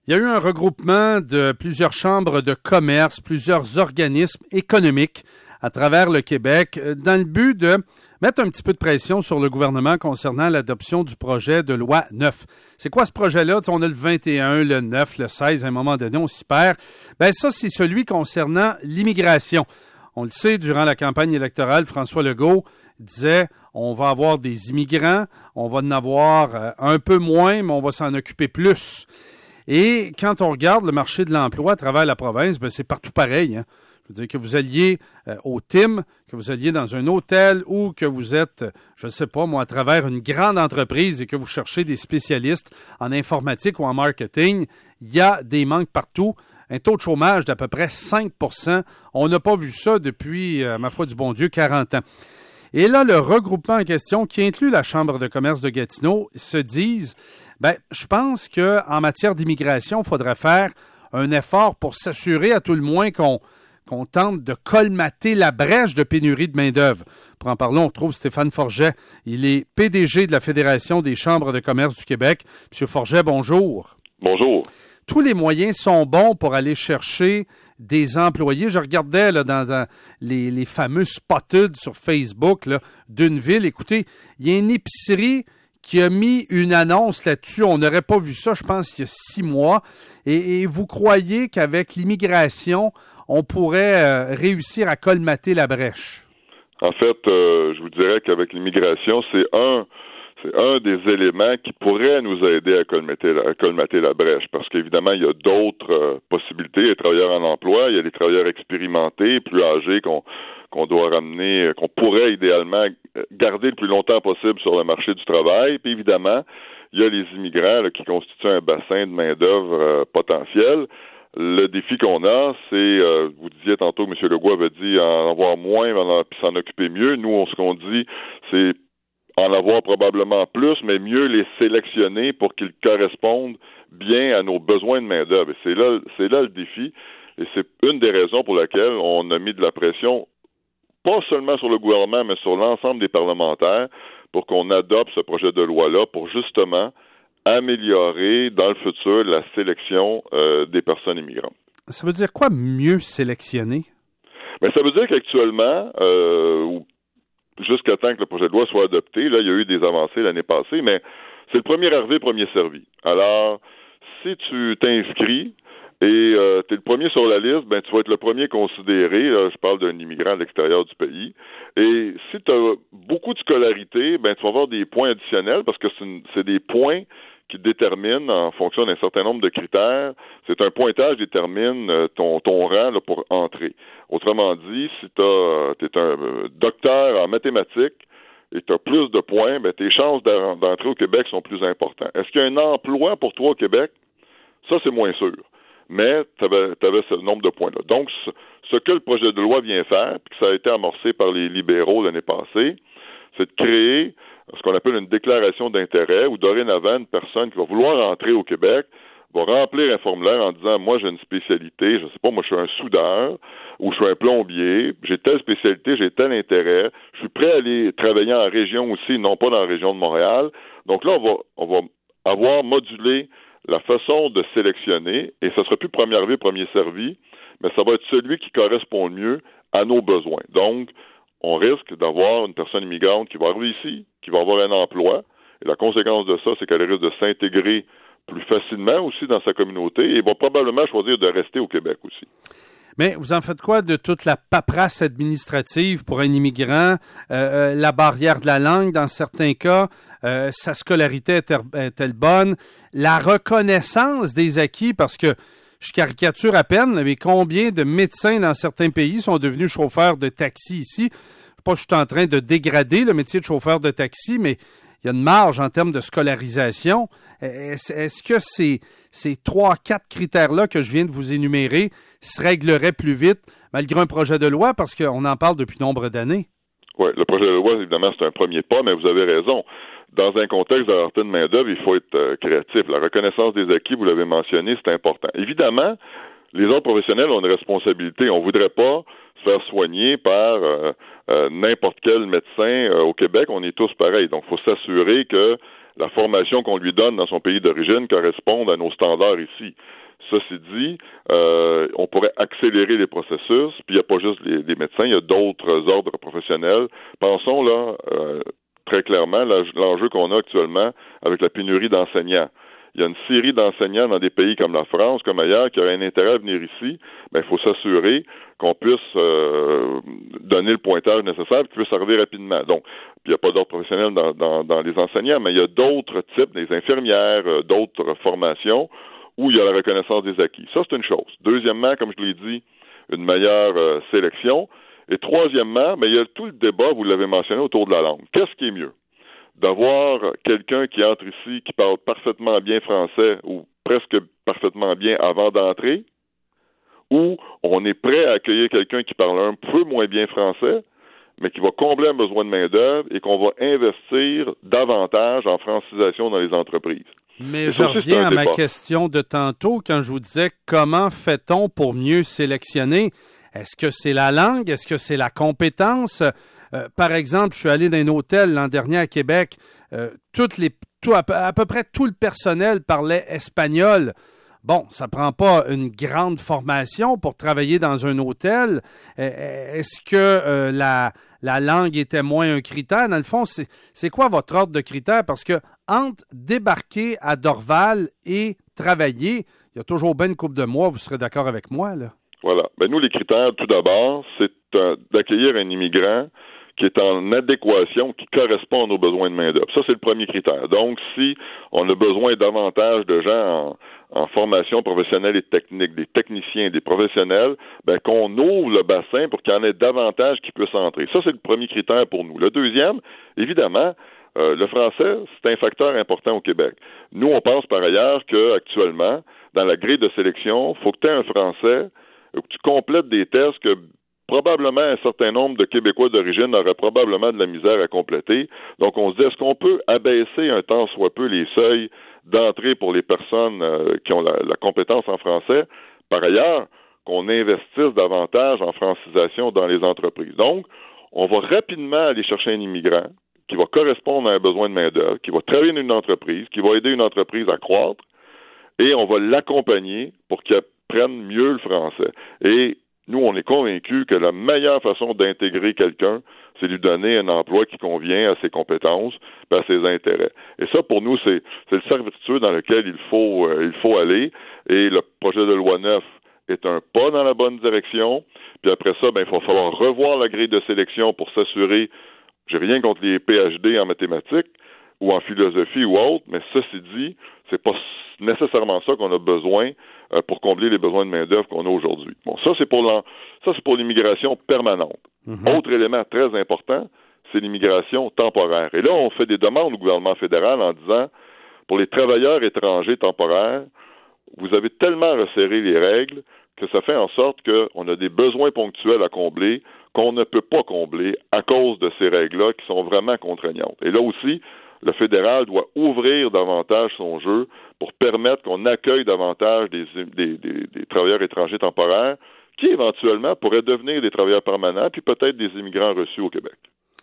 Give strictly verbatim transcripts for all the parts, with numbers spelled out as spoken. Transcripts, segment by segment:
Il y a eu un regroupement de plusieurs chambres de commerce, plusieurs organismes économiques à travers le Québec dans le but de mettre un petit peu de pression sur le gouvernement concernant l'adoption du projet de loi neuf. C'est quoi ce projet-là? On a le vingt et un, le neuf, le seize, à un moment donné, on s'y perd. Ben ça, c'est celui concernant l'immigration. On le sait, durant la campagne électorale, François Legault disait on va avoir des immigrants, on va en avoir un peu moins, mais on va s'en occuper plus. Et quand on regarde le marché de l'emploi à travers la province, ben c'est partout pareil. Hein? Je veux dire que vous alliez euh, au T I M, que vous alliez dans un hôtel ou que vous êtes, je ne sais pas moi, à travers une grande entreprise et que vous cherchez des spécialistes en informatique ou en marketing, il y a des manques partout. Un taux de chômage d'à peu près cinq pour cent. On n'a pas vu ça depuis, euh, ma foi du bon Dieu, quarante ans. Et là, le regroupement en question, qui inclut la Chambre de commerce de Gatineau, se disent, ben, je pense qu'en matière d'immigration, il faudrait faire un effort pour s'assurer à tout le moins qu'on, qu'on tente de colmater la brèche de pénurie de main-d'œuvre. Pour en parler, on retrouve Stéphane Forget. Il est P D G de la Fédération des chambres de commerce du Québec. Monsieur Forget, bonjour. Bonjour. Tous les moyens sont bons pour aller chercher des employés. Je regardais là, dans, dans les, les fameux spotted sur Facebook là, d'une ville. Écoutez, il y a une épicerie qui a mis une annonce là-dessus. On n'aurait pas vu ça, je pense, il y a six mois. Et, et vous croyez qu'avec l'immigration, on pourrait euh, réussir à colmater la brèche? En fait, euh, je vous dirais qu'avec l'immigration, c'est un... C'est un des éléments qui pourrait nous aider à colmater la, à colmater la brèche, parce qu'évidemment, il y a d'autres euh, possibilités. Les travailleurs en emploi, il y a les travailleurs expérimentés, plus âgés qu'on, qu'on doit ramener, qu'on pourrait idéalement garder le plus longtemps possible sur le marché du travail. Puis évidemment, il y a les immigrants là, qui constituent un bassin de main-d'œuvre euh, potentiel. Le défi qu'on a, c'est, euh, vous disiez tantôt, M. Legault avait dit en avoir moins, puis s'en occuper mieux. Nous, on, ce qu'on dit, c'est en avoir probablement plus, mais mieux les sélectionner pour qu'ils correspondent bien à nos besoins de main-d'œuvre. Et c'est là, c'est là le défi. Et c'est une des raisons pour laquelle on a mis de la pression, pas seulement sur le gouvernement, mais sur l'ensemble des parlementaires, pour qu'on adopte ce projet de loi-là pour justement améliorer dans le futur la sélection euh, des personnes immigrantes. Ça veut dire quoi, mieux sélectionner? Bien, ça veut dire qu'actuellement, euh, jusqu'à temps que le projet de loi soit adopté, là, il y a eu des avancées l'année passée, mais c'est le premier arrivé, premier servi. Alors, si tu t'inscris et euh, tu es le premier sur la liste, ben tu vas être le premier considéré, là, je parle d'un immigrant à l'extérieur du pays, et si tu as beaucoup de scolarité, ben tu vas avoir des points additionnels, parce que c'est, une, c'est des points qui déterminent, en fonction d'un certain nombre de critères, c'est un pointage qui détermine euh, ton, ton rang là, pour entrer. Autrement dit, si tu es un euh, docteur en mathématiques et tu as plus de points, ben, tes chances d'entrer au Québec sont plus importantes. Est-ce qu'il y a un emploi pour toi au Québec? Ça, c'est moins sûr. Mais tu avais ce nombre de points-là. Donc, ce, ce que le projet de loi vient faire, puis que ça a été amorcé par les libéraux l'année passée, c'est de créer ce qu'on appelle une déclaration d'intérêt, où dorénavant, une personne qui va vouloir entrer au Québec va remplir un formulaire en disant « Moi, j'ai une spécialité, je sais pas, moi, je suis un soudeur, ou je suis un plombier, j'ai telle spécialité, j'ai tel intérêt, je suis prêt à aller travailler en région aussi, non pas dans la région de Montréal. » Donc là, on va, on va avoir modulé la façon de sélectionner, et ça sera plus premier arrivé, premier servi, mais ça va être celui qui correspond le mieux à nos besoins. Donc, on risque d'avoir une personne immigrante qui va arriver ici, qui va avoir un emploi, et la conséquence de ça, c'est qu'elle risque de s'intégrer plus facilement aussi dans sa communauté et va probablement choisir de rester au Québec aussi. Mais vous en faites quoi de toute la paperasse administrative pour un immigrant, euh, euh, la barrière de la langue dans certains cas, euh, sa scolarité est-elle bonne, la reconnaissance des acquis, parce que je caricature à peine, mais combien de médecins dans certains pays sont devenus chauffeurs de taxi ici? Je sais pas, je suis en train de dégrader le métier de chauffeur de taxi, mais il y a une marge en termes de scolarisation. Est-ce, est-ce que ces, ces trois, quatre critères-là que je viens de vous énumérer se régleraient plus vite malgré un projet de loi, parce qu'on en parle depuis nombre d'années? Oui, le projet de loi, évidemment, c'est un premier pas, mais vous avez raison. Dans un contexte de rareté de main-d'œuvre, il faut être euh, créatif. La reconnaissance des acquis, vous l'avez mentionné, c'est important. Évidemment, les autres professionnels ont une responsabilité. On ne voudrait pas se faire soigner par euh, euh, n'importe quel médecin euh, au Québec. On est tous pareils. Donc, il faut s'assurer que la formation qu'on lui donne dans son pays d'origine corresponde à nos standards ici. Ceci dit, euh, on pourrait accélérer les processus, puis il n'y a pas juste les, les médecins, il y a d'autres ordres professionnels. Pensons là, euh, très clairement, l'enjeu qu'on a actuellement avec la pénurie d'enseignants. Il y a une série d'enseignants dans des pays comme la France, comme ailleurs, qui auraient un intérêt à venir ici. Ben, il faut s'assurer qu'on puisse euh, donner le pointage nécessaire et qu'ils puissent arriver rapidement. Donc, il n'y a pas d'ordre professionnel dans, dans, dans les enseignants, mais il y a d'autres types, des infirmières, euh, d'autres formations où il y a la reconnaissance des acquis. Ça, c'est une chose. Deuxièmement, comme je l'ai dit, une meilleure euh, sélection. Et troisièmement, ben, il y a tout le débat, vous l'avez mentionné, autour de la langue. Qu'est-ce qui est mieux? D'avoir quelqu'un qui entre ici, qui parle parfaitement bien français ou presque parfaitement bien avant d'entrer, ou on est prêt à accueillir quelqu'un qui parle un peu moins bien français, mais qui va combler un besoin de main-d'œuvre et qu'on va investir davantage en francisation dans les entreprises. Mais je reviens à ma question de tantôt quand je vous disais comment fait-on pour mieux sélectionner? Est-ce que c'est la langue? Est-ce que c'est la compétence? Euh, par exemple, je suis allé dans un hôtel l'an dernier à Québec. Euh, toutes les, tout, à, à peu près tout le personnel parlait espagnol. Bon, ça prend pas une grande formation pour travailler dans un hôtel. Euh, est-ce que euh, la, la langue était moins un critère? Dans le fond, c'est, c'est quoi votre ordre de critères? Parce que entre débarquer à Dorval et travailler, il y a toujours bien une couple de mois, vous serez d'accord avec moi, là? Voilà. Ben nous, les critères, tout d'abord, c'est euh, d'accueillir un immigrant qui est en adéquation, qui correspond à nos besoins de main-d'œuvre. Ça, c'est le premier critère. Donc, si on a besoin davantage de gens en, en formation professionnelle et technique, des techniciens, des professionnels, ben qu'on ouvre le bassin pour qu'il y en ait davantage qui puissent entrer. Ça, c'est le premier critère pour nous. Le deuxième, évidemment, euh, le français, c'est un facteur important au Québec. Nous, on pense par ailleurs qu'actuellement, dans la grille de sélection, il faut que tu aies un français, que tu complètes des tests que probablement un certain nombre de Québécois d'origine auraient probablement de la misère à compléter. Donc, on se dit, est-ce qu'on peut abaisser un tant soit peu les seuils d'entrée pour les personnes euh, qui ont la, la compétence en français? Par ailleurs, qu'on investisse davantage en francisation dans les entreprises. Donc, on va rapidement aller chercher un immigrant qui va correspondre à un besoin de main-d'œuvre, qui va travailler dans une entreprise, qui va aider une entreprise à croître, et on va l'accompagner pour qu'elle prenne mieux le français. Et nous, on est convaincus que la meilleure façon d'intégrer quelqu'un, c'est lui donner un emploi qui convient à ses compétences, à ses intérêts. Et ça, pour nous, c'est, c'est le cercle vertueux dans lequel il faut, euh, il faut aller. Et le projet de loi neuf est un pas dans la bonne direction. Puis après ça, ben, il va falloir revoir la grille de sélection pour s'assurer, j'ai rien contre les P H D en mathématiques ou en philosophie ou autre, mais ceci dit, c'est pas nécessairement ça qu'on a besoin euh, pour combler les besoins de main-d'œuvre qu'on a aujourd'hui. Bon, ça, c'est pour l'en... ça, c'est pour l'immigration permanente. Mm-hmm. Autre élément très important, c'est l'immigration temporaire. Et là, on fait des demandes au gouvernement fédéral en disant, pour les travailleurs étrangers temporaires, vous avez tellement resserré les règles que ça fait en sorte qu'on a des besoins ponctuels à combler qu'on ne peut pas combler à cause de ces règles-là qui sont vraiment contraignantes. Et là aussi, le fédéral doit ouvrir davantage son jeu pour permettre qu'on accueille davantage des, des, des, des travailleurs étrangers temporaires qui, éventuellement, pourraient devenir des travailleurs permanents puis peut-être des immigrants reçus au Québec.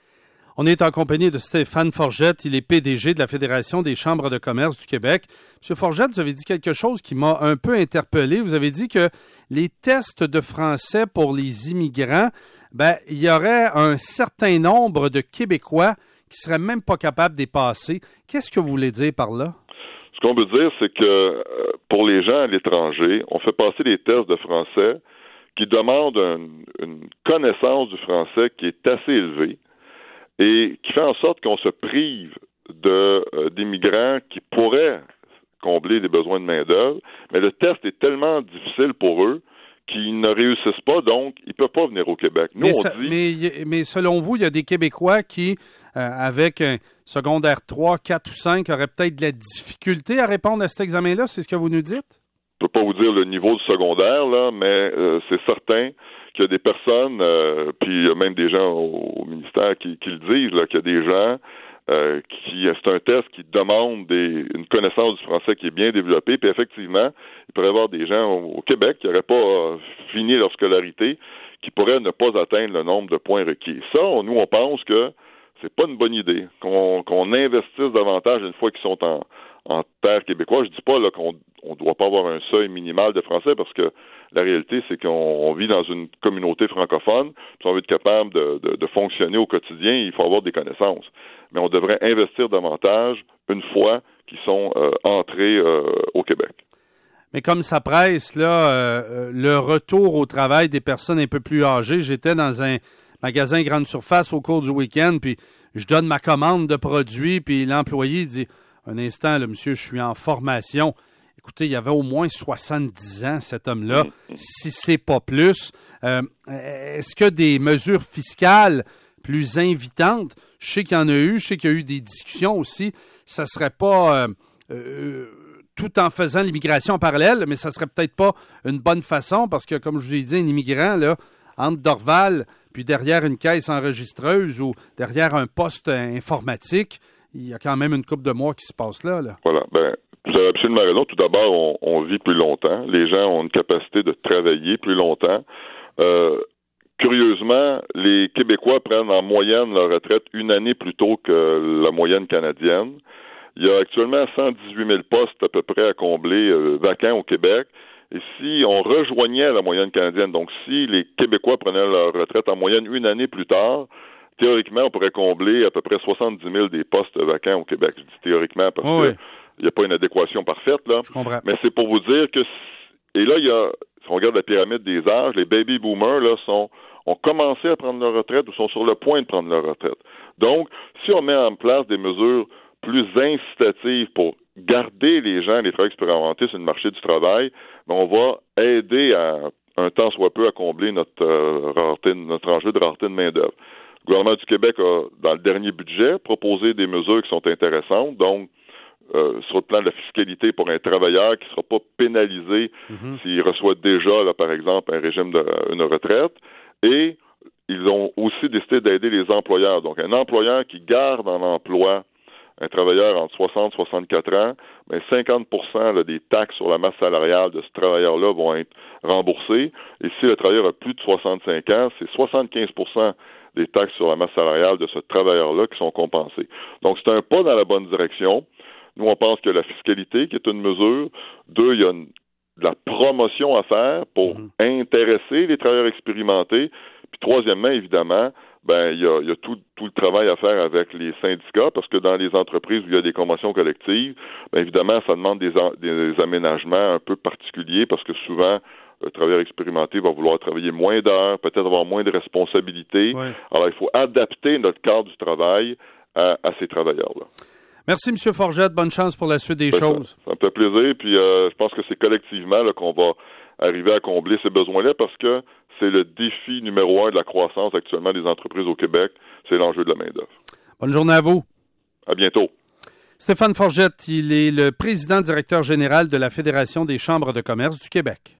On est en compagnie de Stéphane Forgette. Il est P D G de la Fédération des chambres de commerce du Québec. Monsieur Forgette, vous avez dit quelque chose qui m'a un peu interpellé. Vous avez dit que les tests de français pour les immigrants, ben, il y aurait un certain nombre de Québécois qui ne seraient même pas capables de les passer. Qu'est-ce que vous voulez dire par là? Ce qu'on veut dire, c'est que euh, pour les gens à l'étranger, on fait passer des tests de français qui demandent un, une connaissance du français qui est assez élevée et qui fait en sorte qu'on se prive de, euh, d'immigrants qui pourraient combler les besoins de main-d'œuvre, mais le test est tellement difficile pour eux qu'ils ne réussissent pas, donc ils ne peuvent pas venir au Québec. Nous, mais, on ça, dit... mais, mais selon vous, il y a des Québécois qui, euh, avec un secondaire trois, quatre ou cinq, auraient peut-être de la difficulté à répondre à cet examen-là, c'est ce que vous nous dites? Je ne peux pas vous dire le niveau du secondaire, là, mais euh, c'est certain qu'il y a des personnes, euh, puis il y a même des gens au, au ministère qui, qui le disent, là, qu'il y a des gens euh, qui, c'est un test qui demande des, une connaissance du français qui est bien développée, puis effectivement, il pourrait y avoir des gens au, au Québec qui n'auraient pas euh, fini leur scolarité, qui pourraient ne pas atteindre le nombre de points requis. Ça, on, nous, on pense que c'est pas une bonne idée. Qu'on, qu'on investisse davantage une fois qu'ils sont en, en terre québécoise. Je dis pas là qu'on on doit pas avoir un seuil minimal de français parce que la réalité, c'est qu'on on vit dans une communauté francophone. Si on veut être capable de, de, de fonctionner au quotidien, il faut avoir des connaissances. Mais on devrait investir davantage une fois qu'ils sont euh, entrés euh, au Québec. Mais comme ça presse, là, euh, le retour au travail des personnes un peu plus âgées, j'étais dans un magasin grande surface au cours du week-end, puis je donne ma commande de produits, puis l'employé dit « Un instant, là, monsieur, je suis en formation. » Écoutez, il y avait au moins soixante-dix ans, cet homme-là, si c'est pas plus. Euh, est-ce que des mesures fiscales plus invitantes, je sais qu'il y en a eu, je sais qu'il y a eu des discussions aussi, ça serait pas... Euh, euh, tout en faisant l'immigration en parallèle, mais ça serait peut-être pas une bonne façon, parce que, comme je vous ai dit, un immigrant, là, entre Dorval, puis derrière une caisse enregistreuse ou derrière un poste informatique, il y a quand même une couple de mois qui se passe là. là. Voilà. Ben, vous avez absolument raison. Tout d'abord, on, on vit plus longtemps. Les gens ont une capacité de travailler plus longtemps. Euh, curieusement, les Québécois prennent en moyenne leur retraite une année plus tôt que la moyenne canadienne. Il y a actuellement cent dix-huit mille postes à peu près à combler euh, vacants au Québec. Et si on rejoignait la moyenne canadienne, donc si les Québécois prenaient leur retraite en moyenne une année plus tard, théoriquement, on pourrait combler à peu près soixante-dix mille des postes vacants au Québec. Je dis théoriquement parce oh que oui. il n'y a pas une adéquation parfaite, là. Je comprends. Mais c'est pour vous dire que... Et là, il y a... Si on regarde la pyramide des âges, les baby boomers, là, sont... ont commencé à prendre leur retraite ou sont sur le point de prendre leur retraite. Donc, si on met en place des mesures plus incitatives pour garder les gens, les travailleurs expérimentés sur le marché du travail, ben on va aider à un temps soit peu à combler notre euh, rareté, notre enjeu de rareté de main-d'œuvre. Le gouvernement du Québec a, dans le dernier budget, proposé des mesures qui sont intéressantes, donc euh, sur le plan de la fiscalité pour un travailleur qui ne sera pas pénalisé mm-hmm. s'il reçoit déjà, là, par exemple, un régime de une retraite, et ils ont aussi décidé d'aider les employeurs. Donc, un employeur qui garde en emploi un travailleur entre soixante et soixante-quatre ans, bien cinquante pour cent là, des taxes sur la masse salariale de ce travailleur-là vont être remboursées. Et si le travailleur a plus de soixante-cinq ans, c'est soixante-quinze pour cent des taxes sur la masse salariale de ce travailleur-là qui sont compensées. Donc, c'est un pas dans la bonne direction. Nous, on pense que la fiscalité, qui est une mesure. Deux, il y a une, de la promotion à faire pour mmh. intéresser les travailleurs expérimentés. Puis troisièmement, évidemment, ben il y a, il y a tout, tout le travail à faire avec les syndicats, parce que dans les entreprises où il y a des conventions collectives, ben évidemment, ça demande des, des aménagements un peu particuliers, parce que souvent, le travailleur expérimenté va vouloir travailler moins d'heures, peut-être avoir moins de responsabilités. Ouais. Alors, il faut adapter notre cadre du travail à, à ces travailleurs-là. Merci, M. Forgette. Bonne chance pour la suite des ben, choses. Ça, ça me fait plaisir, puis euh, je pense que c'est collectivement là, qu'on va arriver à combler ces besoins-là, parce que c'est le défi numéro un de la croissance actuellement des entreprises au Québec, c'est l'enjeu de la main-d'œuvre. Bonne journée à vous. À bientôt. Stéphane Forgette, il est le président directeur général de la Fédération des chambres de commerce du Québec.